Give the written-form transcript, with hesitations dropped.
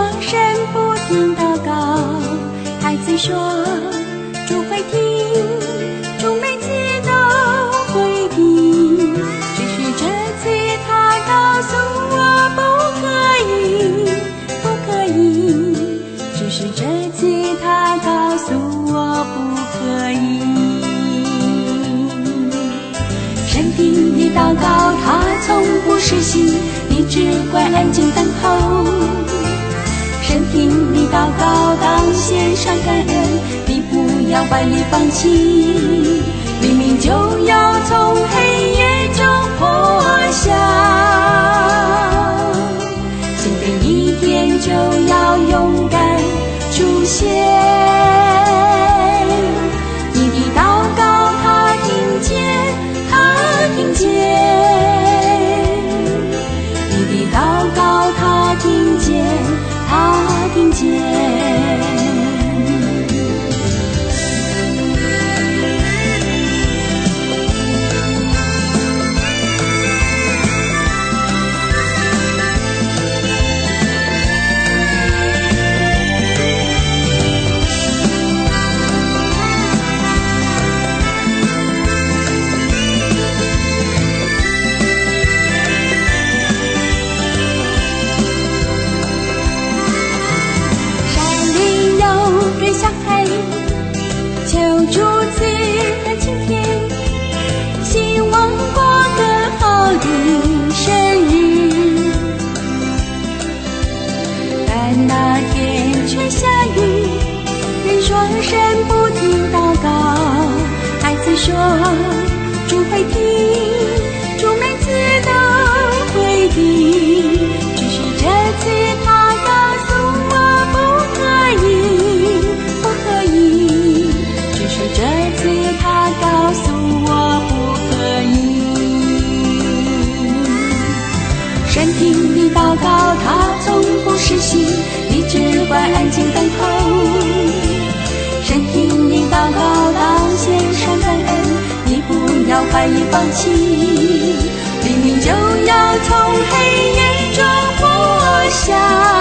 声不停祷告，孩子说主会听，主每次都会听，只是这次他告诉我不可以，不可以，只是这次他告诉我不可以。神听你祷告，他从不失信，你只管安静等候。神听你祷告，当献上感恩，你不要怀疑放弃，黎明就要从黑夜中破晓，新的一天就要勇敢出现。你的祷告他听见，他听见，你的祷告他听见，他听见。神不停祷告，孩子说主会听，主每次都会听，只是这次他告诉我不可以，不可以，只是这次他告诉我不可以。神听你祷告，他从不失信，你只管安静等候。神听你祷告，当献上感恩，你不要怀疑放弃，黎明就要从黑夜中破晓。